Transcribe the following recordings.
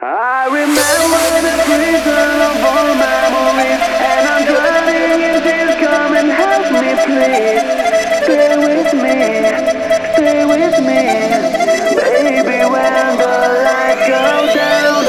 I remember the prison of all memories, and I'm drowning in tears. Come and help me, please. Stay with me, baby. When the lights go down.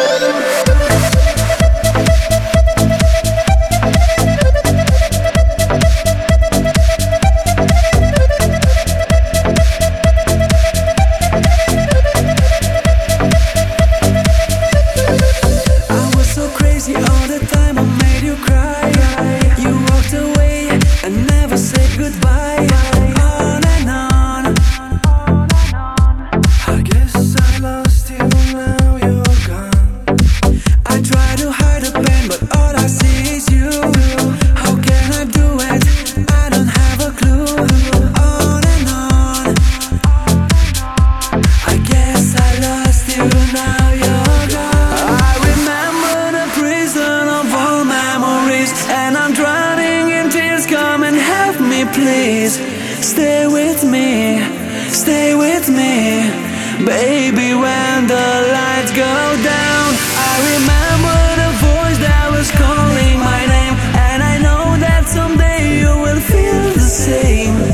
All the time I made you cry. You walked away and never said goodbye. On and on. I guess I lost you, now you're gone. I try to hide the pain, but all I see is you. How can I do it? I don't have a clue. On and on. I guess I lost you, now you're gone. And I'm drowning in tears. Come and help me, please. Stay with me, baby. When the lights go down, I remember the voice that was calling my name, and I know that someday you will feel the same.